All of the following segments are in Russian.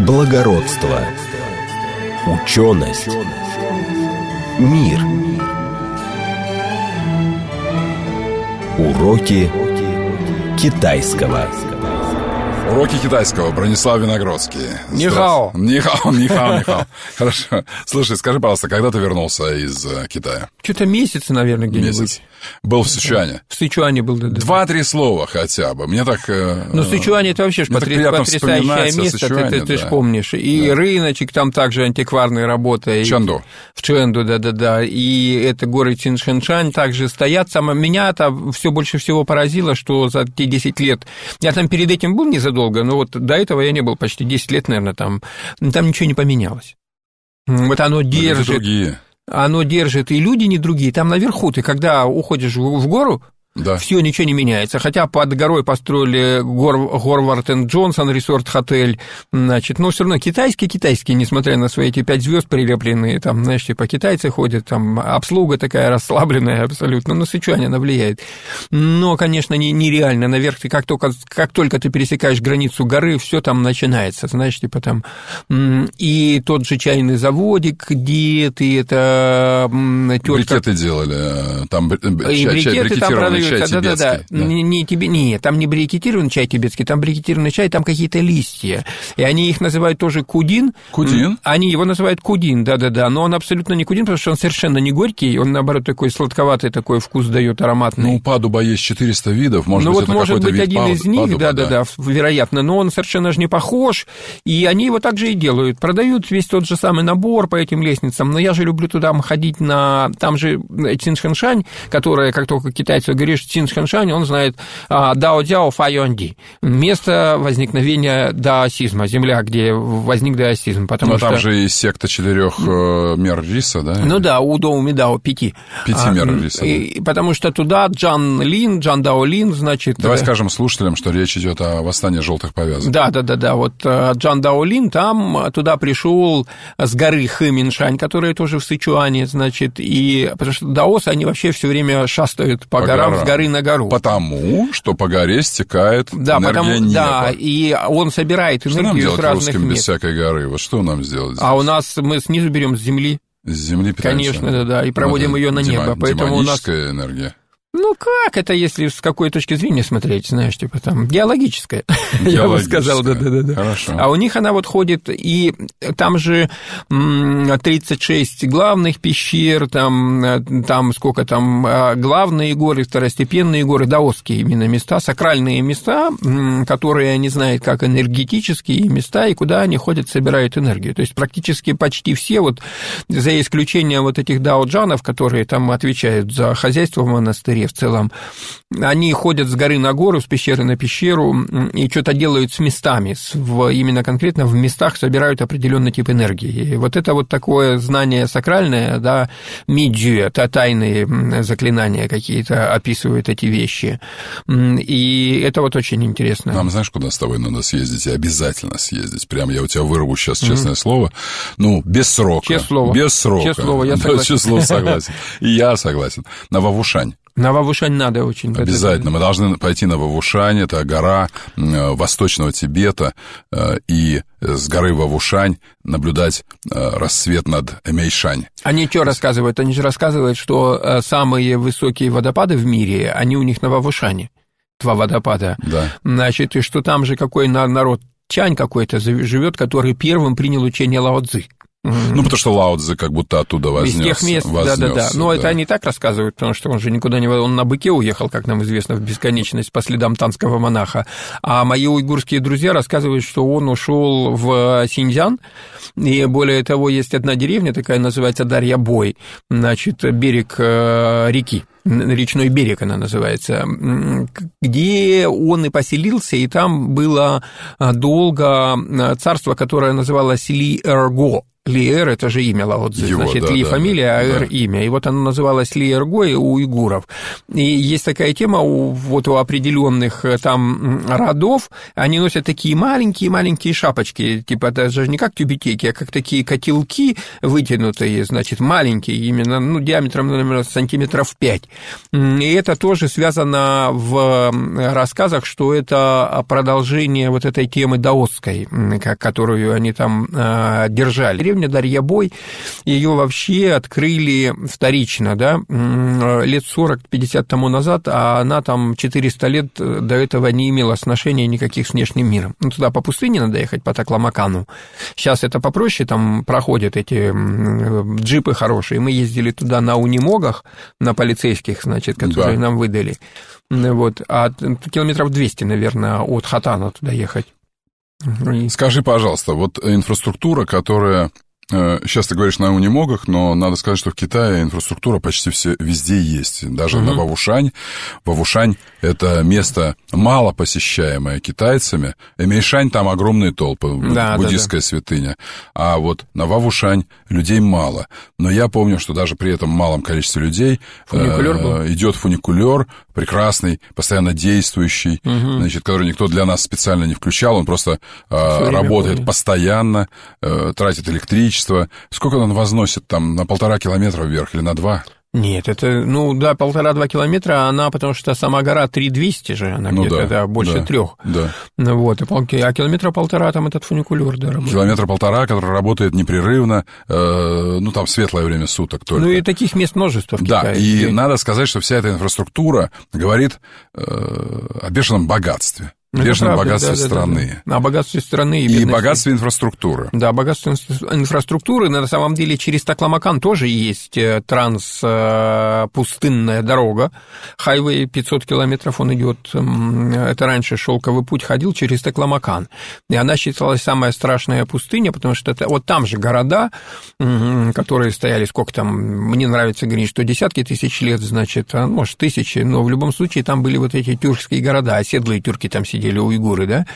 благородство, ученость, мир. Уроки китайского. Уроки китайского. Бронислав Виногродский. Нихао. Нихао. Хорошо. Слушай, скажи, пожалуйста, когда ты вернулся из Китая? Что-то месяц, наверное, где-нибудь. Месяц. Был в Сычуане? В Сычуане был, да. 2-3 слова хотя бы. Мне так... Ну, Сычуань — это вообще потрясающее место, ты же помнишь. И рыночек там также антикварная работа. Чэнду. В Чэнду, да. И это горы Циншэншань также стоят. Меня это все больше всего поразило, что за те 10 лет... Я там перед этим был незадолго, но вот до этого я не был почти 10 лет, наверное, там. Там ничего не поменялось. Вот оно держит... Другие. Оно держит, и люди не другие. Там наверху ты, когда уходишь в гору, да. Все, ничего не меняется. Хотя под горой построили Горвард энд Джонсон резорт-хотель, значит, но все равно китайский, несмотря на свои эти 5 звезд прилепленные, там, знаешь, типа китайцы ходят, там обслуга такая расслабленная абсолютно, на Сычуань она влияет. Но, конечно, нереально. Наверх ты как только ты пересекаешь границу горы, все там начинается, знаешь, типа там и тот же чайный заводик, где ты это тётка... Брикеты делали, там брикеты там продают. Чай тибетский, да. Нет, там не брикетированный чай тибетский, там брикетированный чай, там какие-то листья. И они их называют тоже кудин. Кудин? Они его называют кудин, да. Но он абсолютно не кудин, потому что он совершенно не горький, он, наоборот, такой сладковатый, такой вкус дает ароматный. Ну, у падуба есть 400 видов, может быть, это может быть, вид один из них, падуба, да, вероятно, но он совершенно же не похож, и они его также и делают. Продают весь тот же самый набор по этим лестницам, но я же люблю туда ходить там же Циншэншань, которая, как только китайцы говорят, Циншэншань, он знает Дао-Дзяо Файонди, место возникновения даосизма, земля, где возник даосизм. Но там же и секта 4 мер риса, да? Ну да, Удоу Мидао 5. 5 мер риса. Потому что туда Джан Дао Лин, значит... Давай скажем слушателям, что речь идет о восстании желтых повязок. Да. Вот Джан Дао Лин там туда пришел с горы Хэминшань, которая тоже в Сычуане, значит, и потому что даосы, они вообще все время шастают по горам, с горы на гору. Потому что по горе стекает энергия неба. Да, и он собирает энергию с разных мест. Что нам делать русским без всякой горы? Вот что нам сделать здесь? А мы снизу берем с земли. С земли питаемся? Конечно, да, и проводим ее на небо. Поэтому демоническая энергия. Ну, как это, если с какой точки зрения смотреть, знаешь, типа там, геологическая, я бы сказал, да. Хорошо. А у них она вот ходит, и там же 36 главных пещер, там сколько там, главные горы, второстепенные горы, даосские именно места, сакральные места, которые они знают как энергетические места, и куда они ходят, собирают энергию. То есть практически почти все, вот за исключением вот этих даоджанов, которые там отвечают за хозяйство в монастыре, в целом, они ходят с горы на гору, с пещеры на пещеру и что-то делают с местами, именно конкретно в местах собирают определенный тип энергии. И вот это вот такое знание сакральное, да, миджи, это тайные заклинания какие-то описывают эти вещи. И это вот очень интересно. Нам знаешь, куда с тобой надо съездить? И обязательно съездить. Прям я у тебя вырву сейчас честное слово. Ну, без срока. Честное слово. Без срока. Честное слово, я согласен. Честное слово, согласен. И я согласен. На Вавушань. На Вавушань надо очень. Обязательно. Мы должны пойти на Вавушань. Это гора восточного Тибета. И с горы Вавушань наблюдать рассвет над Эмейшань. Они что рассказывают? Они же рассказывают, что самые высокие водопады в мире, они у них на Вавушане. 2 водопада. Да. Значит, и что там же какой народ Чань какой-то живет, который первым принял учение Лао Цзы. Ну, потому что Лао Цзы как будто оттуда вознесся. Из тех мест, да. Но это они так рассказывают, потому что он же никуда не... Он на быке уехал, как нам известно, в бесконечность по следам танского монаха. А мои уйгурские друзья рассказывают, что он ушел в Синьцзян, и более того, есть одна деревня, такая называется Дарья-Бой, значит, берег реки. Речной берег она называется, где он и поселился, и там было долго царство, которое называлось Ли-Эрго. Ли-Эр – это же имя Лао-цзы, значит, Ли – фамилия, а Эр – имя. И вот оно называлось Ли-Эр-го у уйгуров. И есть такая тема у определенных там родов, они носят такие маленькие шапочки, типа даже не как тюбетейки, а как такие котелки вытянутые, значит, маленькие, именно, диаметром, наверное, сантиметров 5. И это тоже связано в рассказах, что это продолжение вот этой темы даосской, которую они там держали. Деревня Дарьябой, ее вообще открыли вторично, да, лет 40-50 тому назад, а она там 400 лет до этого не имела сношения никаких с внешним миром. Туда по пустыне надо ехать, по Такламакану. Сейчас это попроще, там проходят эти джипы хорошие. Мы ездили туда на унимогах, на полицейских, значит, которые нам выдали. Вот. А километров 200, наверное, от Хатана туда ехать. Скажи, пожалуйста, вот инфраструктура, которая... Сейчас ты говоришь на унимогах, но надо сказать, что в Китае инфраструктура почти везде есть. Даже на Вавушань. Вавушань – это место мало посещаемое китайцами. Эмейшань – там огромные толпы, буддистская святыня. А вот на Вавушань людей мало. Но я помню, что даже при этом малом количестве людей идет фуникулер, прекрасный, постоянно действующий, значит, который никто для нас специально не включал. Он просто работает постоянно, тратит электричество. Сколько он возносит, там, на 1,5 километра вверх или на 2? Нет, это, 1,5-2 километра, она, потому что сама гора 3200 же, она где-то, больше 3. Да. Вот, а километра 1,5 там этот фуникулер, да, работает. 1,5 километра, который работает непрерывно, там светлое время суток только. И таких мест множество в Китае. Да, и надо сказать, что вся эта инфраструктура говорит о бешеном богатстве. Бешеном богатстве страны. О богатстве страны и богатстве инфраструктуры. Да, богатство инфраструктуры. На самом деле через Такламакан тоже есть транспустынная дорога. Хайвей 500 километров он идет. Это раньше шелковый путь ходил через Такламакан. И она считалась самая страшная пустыня, потому что вот там же города, которые стояли, сколько там, мне нравится говорить, что десятки тысяч лет, значит, может, тысячи, но в любом случае там были вот эти тюркские города, оседлые тюрки там сидели. Или уйгуры, да,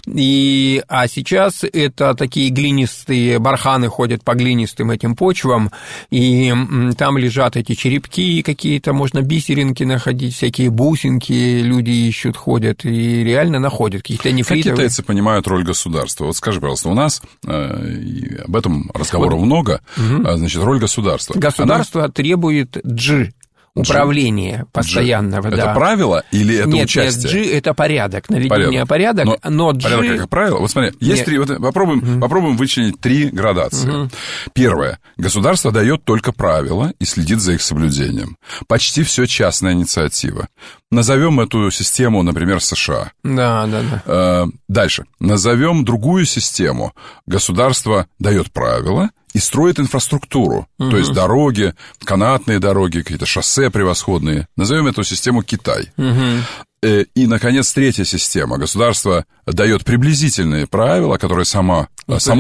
а сейчас это такие глинистые барханы ходят по глинистым этим почвам, и там лежат эти черепки какие-то, можно бисеринки находить, всякие бусинки люди ищут, ходят, и реально находят каких-то нефритовых. Как китайцы понимают роль государства? Вот скажи, пожалуйста, у нас, и об этом разговоров много, значит, роль государства. Государство требует управление постоянного, Это правило или это участие? Нет, G – это порядок, наведение порядок, но G… Порядок как правило. Вот смотри, есть три… Вот попробуем вычленить 3 градации. Первое. Государство дает только правила и следит за их соблюдением. Почти все частная инициатива. Назовем эту систему, например, США. Да. Дальше. Назовем другую систему. Государство дает правила и строит инфраструктуру, то есть дороги, канатные дороги, какие-то шоссе превосходные. Назовем эту систему Китай. И, наконец, 3-я система. Государство дает приблизительные правила, которые само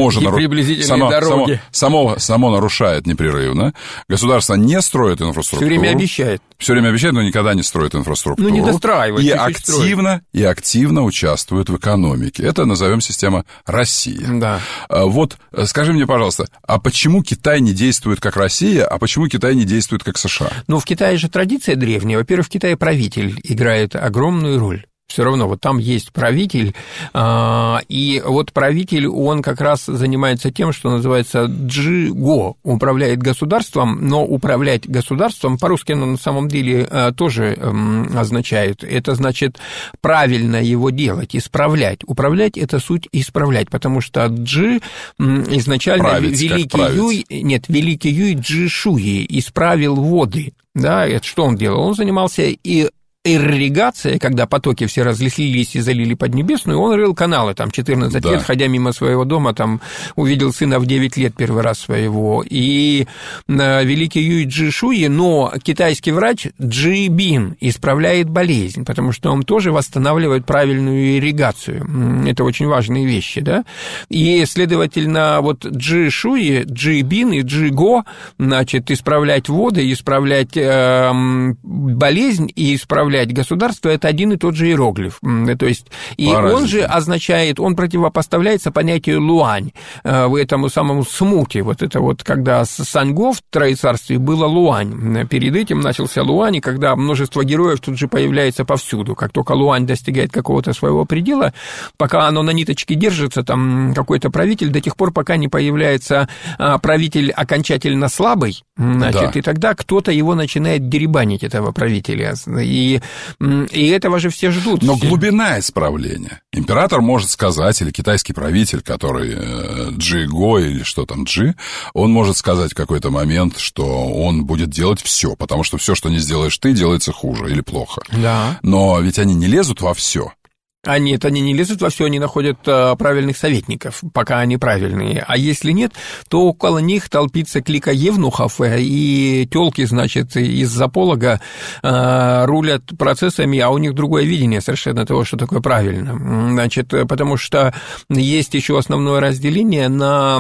нарушает непрерывно. Государство не строит инфраструктуру. Все время обещает, но никогда не строит инфраструктуру. Не достраивает. И активно участвует в экономике. Это назовем система Россия. Да. Вот скажи мне, пожалуйста, а почему Китай не действует как Россия, а почему Китай не действует как США? В Китае же традиция древняя. Во-первых, в Китае правитель играет огромную роль. Все равно, вот там есть правитель, и вот правитель, он как раз занимается тем, что называется джиго, управляет государством, но управлять государством, по-русски оно на самом деле тоже означает, это значит правильно его делать, исправлять. Управлять – это суть исправлять, потому что джи изначально великий Юй Джи Шуи исправил воды, да, это что он делал? Он занимался и ирригация, когда потоки все разлились и залили Поднебесную, он рыл каналы, там, 14 лет, ходя мимо своего дома, там, увидел сына в 9 лет первый раз своего, и великий Юй Джи Шуи, но китайский врач Джи Бин исправляет болезнь, потому что он тоже восстанавливает правильную ирригацию, это очень важные вещи, да, и, следовательно, вот Джи Шуи, Джи Бин и Джи Го, значит, исправлять воды, исправлять болезнь и исправлять управлять государством, это один и тот же иероглиф. То есть, и он же означает, он противопоставляется понятию луань, в этому самому смуте. Вот это вот, когда Саньго в Троецарстве было луань. Перед этим начался луань, и когда множество героев тут же появляется повсюду. Как только луань достигает какого-то своего предела, пока оно на ниточке держится, там какой-то правитель, до тех пор, пока не появляется правитель окончательно слабый, значит, и тогда кто-то его начинает деребанить, этого правителя. И этого же все ждут. Но глубина исправления. Император может сказать, или китайский правитель, который Джи Го или что там Джи, он может сказать в какой-то момент, что он будет делать все, потому что все, что не сделаешь ты, делается хуже или плохо. Да. Но ведь они не лезут во все. Они не лезут во все, они находят правильных советников, пока они правильные. А если нет, то около них толпится клика евнухов, и тёлки, значит, из-за полога рулят процессами, а у них другое видение совершенно того, что такое правильно. Значит, потому что есть еще основное разделение на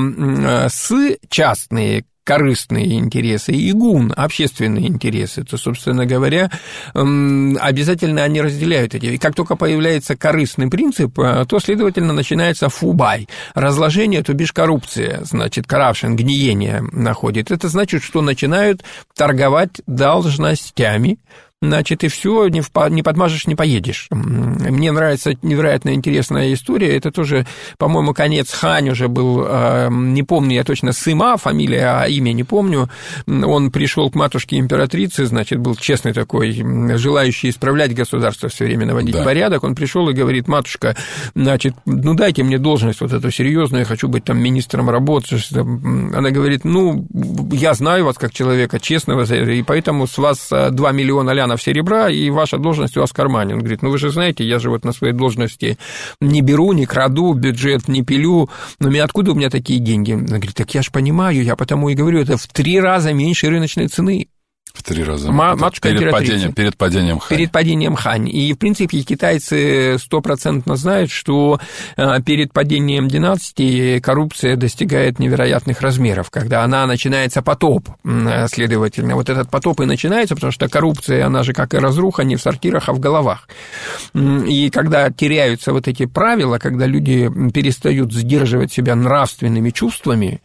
частные, корыстные интересы и гун, общественные интересы, то, собственно говоря, обязательно они разделяют эти. И как только появляется корыстный принцип, то, следовательно, начинается фубай, разложение, то бишь коррупция, значит, corruption, гниение находит. Это значит, что начинают торговать должностями, значит, и все, не подмажешь, не поедешь. Мне нравится невероятно интересная история. Это тоже, по-моему, конец Хань уже был, не помню я точно, Сыма, фамилия, а имя не помню. Он пришел к матушке императрице, значит, был честный такой, желающий исправлять государство, все время наводить порядок. Он пришел и говорит: матушка, значит, ну дайте мне должность вот эту серьезную, я хочу быть там министром работы. Она говорит: ну, я знаю вас как человека честного, и поэтому с вас 2 миллиона лянов серебра, и ваша должность у вас в кармане. Он говорит: ну вы же знаете, я же вот на своей должности не беру, не краду, бюджет не пилю, но откуда у меня такие деньги? Он говорит: так я же понимаю, я потому и говорю, это в 3 раза меньше рыночной цены. В 3 раза. Матушка перед падением Хань. Перед падением Хань. И, в принципе, китайцы 100% знают, что перед падением династии коррупция достигает невероятных размеров, когда она начинается потоп. Следовательно, вот этот потоп и начинается, потому что коррупция, она же как и разруха, не в сортирах, а в головах. И когда теряются вот эти правила, когда люди перестают сдерживать себя нравственными чувствами,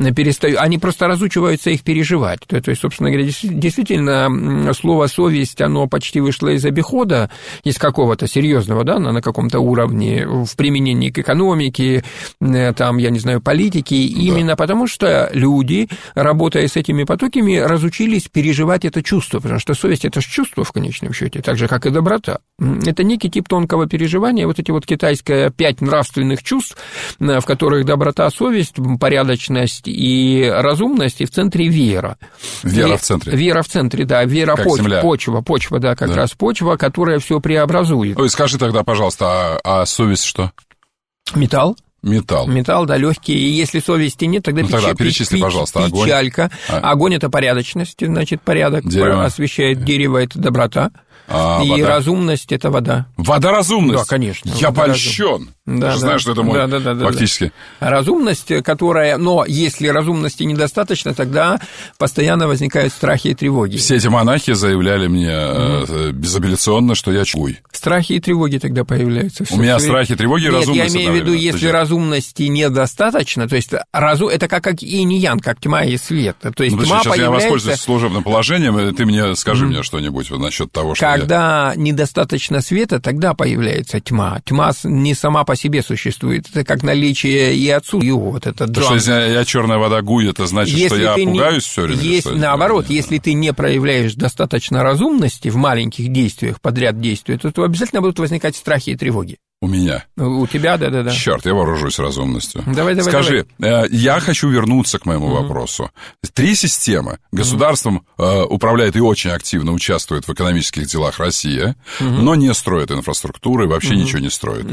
они просто разучиваются их переживать. То есть, собственно говоря, действительно, слово «совесть», оно почти вышло из обихода, из какого-то серьезного, да, на каком-то уровне, в применении к экономике, там, я не знаю, политике, именно потому что люди, работая с этими потоками, разучились переживать это чувство, потому что совесть – это же чувство в конечном счете, так же, как и доброта. Это некий тип тонкого переживания, вот эти вот китайские 5 нравственных чувств, в которых доброта, совесть, порядочность и разумность, и в центре вера. Вера в центре. Вера в центре, да, вера почва, да, как раз почва, которая все преобразует. Ой, скажи тогда, пожалуйста, а совесть что? Металл. Металл, да, легкий. И если совести нет, тогда, перечисли, пожалуйста, огонь. Печалька. Огонь – это порядочность, значит, порядок. Дерево. Освещает дерево – это доброта. И вода? Разумность – это вода. Вода – разумность? Да, конечно. Я польщен. Да, Ты знаешь, что это мой фактически. Да. Разумность, которая... Но если разумности недостаточно, тогда постоянно возникают страхи и тревоги. Все эти монахи заявляли мне безапелляционно, что я чуй. Страхи и тревоги тогда появляются. У меня страхи, тревоги и разумность. Я имею в виду, если разумности недостаточно, то есть это как инь и ян, как тьма и свет. То есть тьма сейчас я воспользуюсь служебным положением, и ты мне скажи мне что-нибудь насчет того, что когда недостаточно света, тогда появляется тьма. Тьма не сама по себе существует. Это как наличие и отсутствие. Вот это что если я черная вода гуй, это значит, что я пугаюсь все время? Наоборот, если ты не проявляешь достаточно разумности в маленьких действиях, подряд действий, то обязательно будут возникать страхи и тревоги. У меня. У тебя, да. Черт, я вооружусь разумностью. Давай. Скажи, я хочу вернуться к моему вопросу. 3 системы. Государством управляет и очень активно участвует в экономических делах Россия, но не строит инфраструктуры, вообще ничего не строит.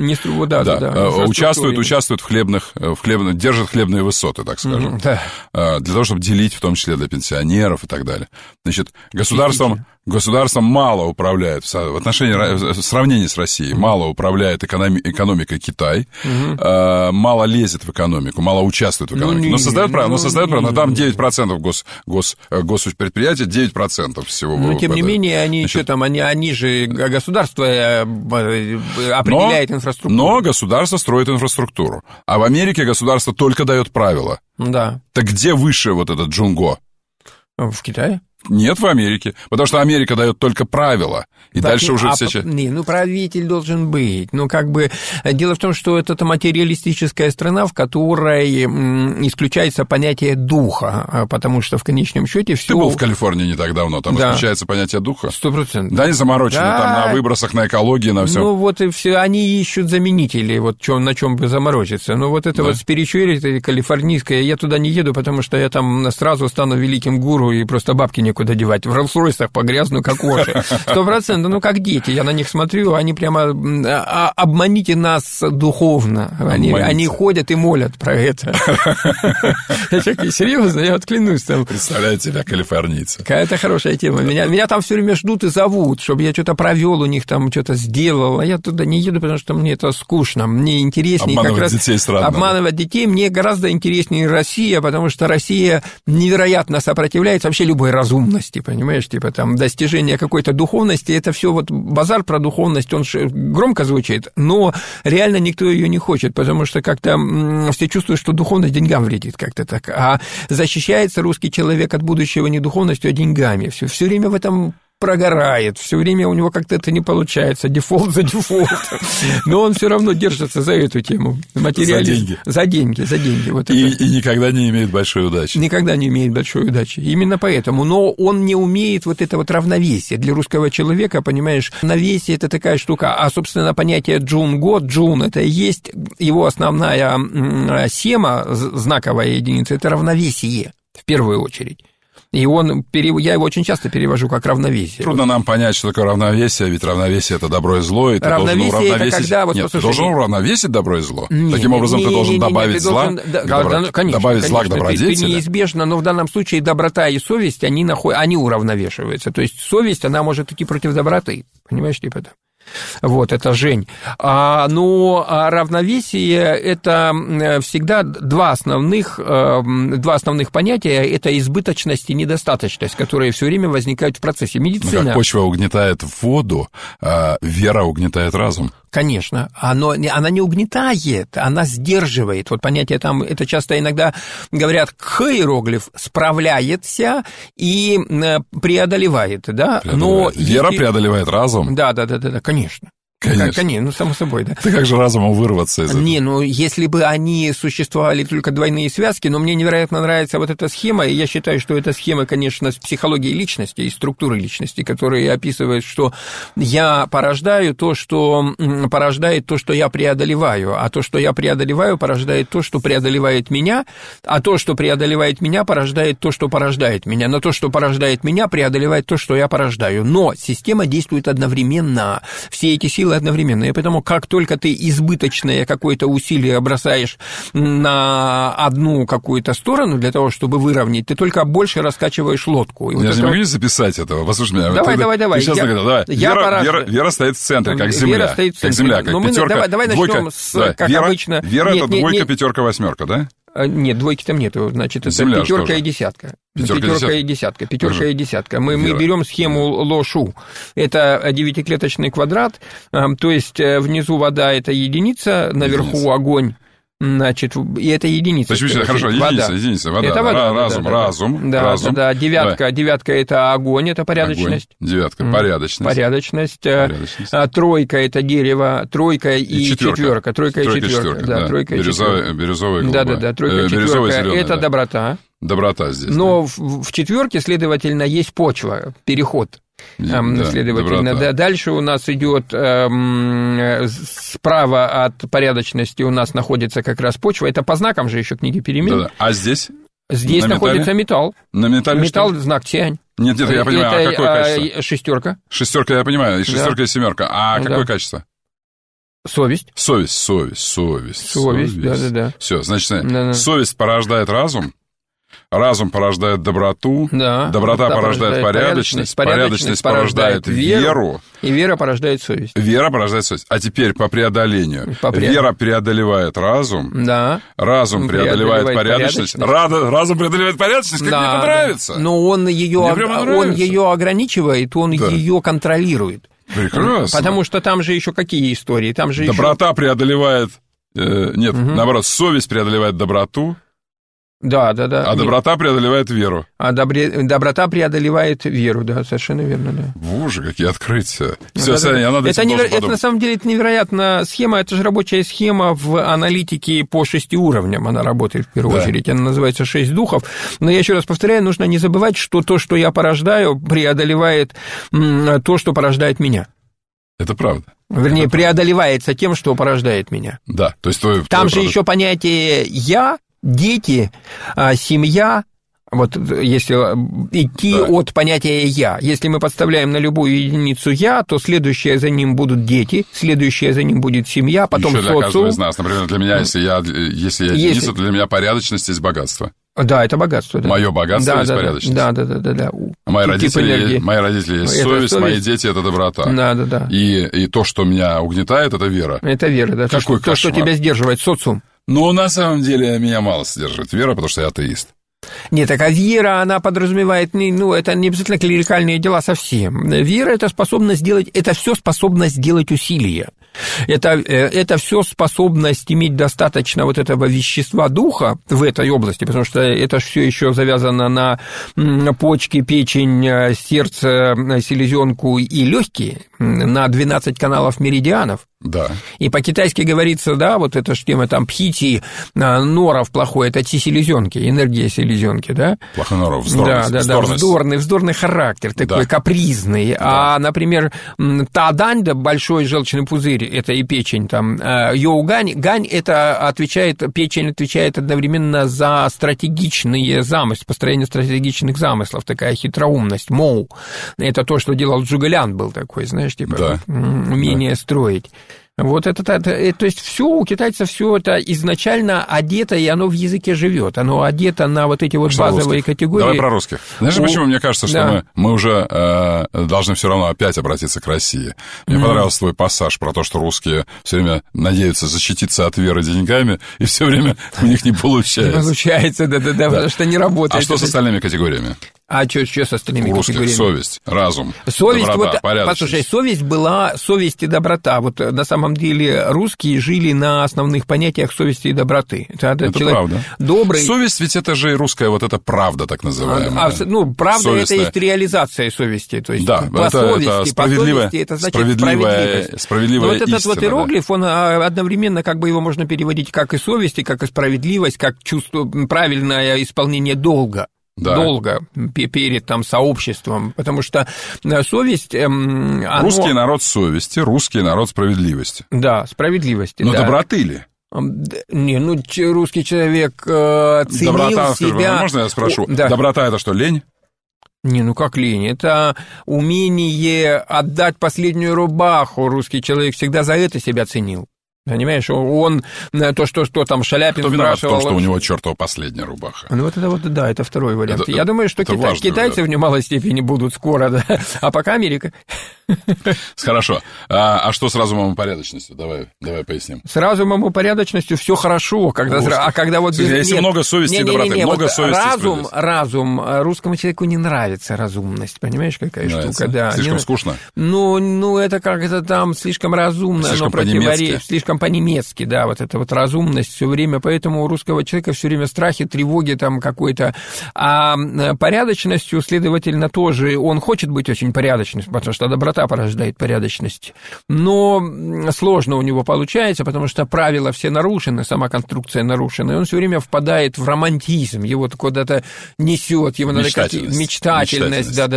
Участвует в хлебных, держит хлебные высоты, так скажем. Для того, чтобы делить, в том числе для пенсионеров и так далее. Значит, государством Государство мало управляет, в сравнении с Россией, мало управляет экономикой Китай, мало лезет в экономику, мало участвует в экономике. Но создает правильно, там 9% госпредприятий, 9% всего. Но, тем не менее, они же государство определяет инфраструктуру. Но государство строит инфраструктуру. А в Америке государство только дает правила. Да. Так где выше вот этот Джунго? В Китае? Нет, в Америке, потому что Америка дает только правила, и так, дальше уже все... правитель должен быть. Дело в том, что это материалистическая страна, в которой исключается понятие духа, потому что в конечном счете все... Ты был в Калифорнии не так давно, там исключается понятие духа? 100%. Да, они заморочены там на выбросах, на экологии, на всем. Ну, вот и все, они ищут заменители, на чем бы заморочиться. Но вот это спиричуэлити калифорнийская, я туда не еду, потому что я там сразу стану великим гуру и просто бабки некуда девать. В Роллс-Ройсах погрязну, как оши. 100%, как дети. Я на них смотрю, они прямо обманите нас духовно. Они ходят и молят про это. Я такой, серьезно, я клянусь там. Представляю тебя, калифорнийца. Какая-то хорошая тема. Меня там все время ждут и зовут, чтобы я что-то провел у них, там что-то сделал. А я туда не еду, потому что мне это скучно. Мне интереснее обманывать детей странно. Обманывать детей. Мне гораздо интереснее Россия, потому что Россия невероятно сопротивляется вообще любой разумности, понимаешь, достижение какой-то духовности, это все базар про духовность, он громко звучит, но реально никто ее не хочет, потому что как-то все чувствуют, что духовность деньгам вредит как-то так, а защищается русский человек от будущего не духовностью, а деньгами, все время в этом прогорает, все время у него как-то это не получается, дефолт за дефолтом, но он все равно держится за эту тему. Материализм. За деньги. И никогда не имеет большой удачи. Никогда не имеет большой удачи. Именно поэтому. Но он не умеет это равновесие. Для русского человека, понимаешь, равновесие – это такая штука. А, собственно, понятие джунго, джун – это и есть его основная сема, знаковая единица – это равновесие, в первую очередь. И я его очень часто перевожу как равновесие. Трудно нам понять, что такое равновесие, ведь равновесие – это добро и зло, и ты должен уравновесить... Ты должен уравновесить добро и зло. Таким образом, ты должен добавить зла, добавить зла к добродетели. Ты неизбежно, но в данном случае доброта и совесть, они уравновешиваются. То есть совесть, она может идти против доброты, понимаешь, это Жень. Но равновесие – это всегда два основных понятия – это избыточность и недостаточность, которые все время возникают в процессе медицины. Как почва угнетает воду, вера угнетает разум. Конечно, она не угнетает, она сдерживает. Понятие там, это часто иногда говорят, иероглиф справляется и преодолевает, да? Но вера преодолевает разум? Да, конечно. Конечно, само собой, да. Ты как же разумом вырваться из этого? Если бы они существовали только двойные связки, но мне невероятно нравится эта схема, и я считаю, что эта схема, конечно, с психологией личности и структурой личности, которая описывает, что я порождаю то, что порождает то, что я преодолеваю, а то, что я преодолеваю, порождает то, что преодолевает меня, а то, что преодолевает меня, порождает то, что порождает меня, но то, что порождает меня, преодолевает то, что я порождаю. Но система действует одновременно, все эти силы одновременно, и поэтому как только ты избыточное какое-то усилие бросаешь на одну какую-то сторону для того, чтобы выровнять, ты только больше раскачиваешь лодку. Я не могу записать этого, послушай меня. Давай. Ты сейчас давай. Вера стоит в центре, как земля. Вера стоит в центре. Как земля, как пятерка. Давай начнем с, как обычно. Вера – это двойка, пятерка, восьмерка, да? Нет, двойки там нету, значит, это земля пятерка и десятка. Пятерка и десятка. Мы берем схему Ло-Шу. Это 9-клеточный квадрат, то есть внизу вода – это единица, наверху огонь. Значит, и это единица. Хорошо, единица, вода. Это вода. Разум. Да, девятка – это огонь, это порядочность. Девятка – порядочность. Тройка – это дерево, тройка и четверка. Тройка и четверка. Да, тройка и четверка. Бирюзовая голуба. Да, тройка и четверка – это доброта. Доброта здесь. Но в четверке, следовательно, есть почва, переход. Следовательно, дальше у нас идет справа от порядочности у нас находится как раз почва. Это по знакам же еще книги перемен. Да. А здесь? Здесь находится металл. На металле металл знак Тянь. Нет, я понимаю, а какое качество? Шестерка. Шестерка, я понимаю, и шестерка, и семерка. А какое качество? Совесть. Совесть. Да. Все, значит, совесть порождает разум. разум порождает доброту, доброта порождает порядочность, порядочность порождает веру, и вера порождает совесть. Вера порождает совесть. А теперь по преодолению. Вера преодолевает разум, разум преодолевает порядочность. Разум преодолевает порядочность, как мне понравится. Но он ее ограничивает, он ее контролирует. Прекрасно. Потому что там же еще какие истории? Там же доброта преодолевает... Нет, наоборот, совесть преодолевает доброту. Да. А доброта преодолевает веру. А доброта преодолевает веру, да, совершенно верно, да. Боже, какие открытия. Все, я над этим должен подумать. Это на самом деле это невероятная схема, это же рабочая схема в аналитике по 6 уровням, она работает в первую очередь, она называется 6 духов. Но я еще раз повторяю, нужно не забывать, что то, что я порождаю, преодолевает то, что порождает меня. Это правда. Вернее, преодолевается тем, что порождает меня. Да, то есть там же еще понятие «я», дети, семья, вот если идти от понятия «я». Если мы подставляем на любую единицу «я», то следующее за ним будут дети, следующее за ним будет семья, потом социум. Еще для каждого из нас. Например, для меня, если я единица, то для меня порядочность есть богатство. Да, это богатство. Да. Мое богатство есть порядочность. Да. Мои родители есть совесть, мои дети – это доброта. Да. И то, что меня угнетает, это вера. Это вера, да. Какой то, что тебя сдерживает, социум. Но на самом деле меня мало содержит вера, потому что я атеист. Нет, так вера, она подразумевает, это не обязательно клерикальные дела совсем. Вера – это способность сделать, это все способность сделать усилия. Это все способность иметь достаточно вот этого вещества духа в этой области, потому что это все еще завязано на почки, печень, сердце, селезенку и легкие, на 12 каналов меридианов. Да. И по-китайски говорится, да, вот эта же тема там пхити, норов плохой, это селезенки, энергия селезенки, да? Плохой норов, вздорность. Да, вздорный характер, такой капризный. Да. А, например, та-дань, да, большой желчный пузырь, это и печень там, йоу-гань, гань это печень отвечает одновременно за стратегичные замыслы, построение стратегичных замыслов, такая хитроумность, моу. Это то, что делал Джугалян, был такой, знаешь, типа умение строить. Вот это, то есть все у китайцев все это изначально одето, и оно в языке живет. Оно одето на вот эти вот базовые категории. Давай про русских. Знаешь, почему мне кажется, что мы уже должны все равно опять обратиться к России? Мне понравился твой пассаж про то, что русские все время надеются защититься от веры деньгами, и все время у них не получается. Не получается, да, потому что не работает. А что с остальными категориями? А что с остальными категориями? Совесть, разум, доброта, вот, порядочность. Послушай, совесть и доброта. Вот на самом деле русские жили на основных понятиях совести и доброты. Это правда. Добрый. Совесть ведь это же и русская вот эта правда, так называемая. Правда совестная. Это есть реализация совести. То есть да, по совести, это значит справедливость. Справедливая вот этот истина, вот иероглиф, он одновременно как бы его можно переводить как и совесть, и как и справедливость, как чувство, правильное исполнение долга. Да. Долго перед там сообществом, потому что совесть... Русский народ совести, русский народ справедливости. Да, справедливости, но доброты ли? Русский человек ценил доброта, себя... Можно я спрошу? Доброта – это что, лень? Как лень, это умение отдать последнюю рубаху. Русский человек всегда за это себя ценил. Понимаешь, он то, что там Шаляпин спрашивал... Кто виноват в том, что у него чертова последняя рубаха? Это второй вариант. Я думаю, что китайцы в немалой степени будут скоро, да, а пока Америка. Хорошо. А что с разумом и порядочностью? Давай поясним. С разумом и порядочностью все хорошо, когда вот... Если много совести и доброты, много совести. Разум, русскому человеку не нравится разумность, понимаешь, какая штука? Да. Слишком скучно? Это как-то там слишком разумно, слишком по-немецки. Слишком по-немецки, да, вот эта вот разумность все время, поэтому у русского человека все время страхи, тревоги там какой-то, а порядочностью, следовательно, тоже он хочет быть очень порядочным, потому что доброта порождает порядочность, но сложно у него получается, потому что правила все нарушены, сама конструкция нарушена, и он все время впадает в романтизм, его куда-то несет, его надо мечтательность, да.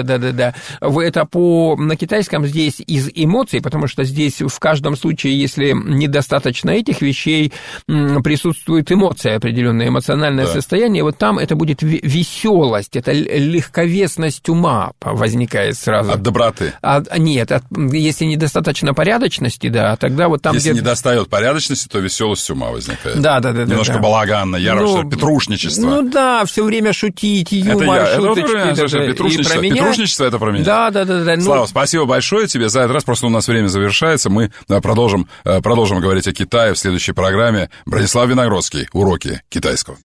Это на китайском здесь из эмоций, потому что здесь в каждом случае, если недостаточно достаточно этих вещей, присутствует эмоция, определенное эмоциональное состояние, вот там это будет веселость, это легковесность ума возникает сразу. От доброты? Нет, если недостаточно порядочности, да, тогда вот там... Если не достает порядочности, то веселость ума возникает. Да. Немножко балаганно, яростное, петрушничество. Ну да, все время шутить, юмор, шуточки. Петрушничество — это про меня. Да. Слава, спасибо большое тебе за этот раз. Просто у нас время завершается. Мы продолжим говорить о Китае в следующей программе. Бронислав Виногродский. Уроки китайского.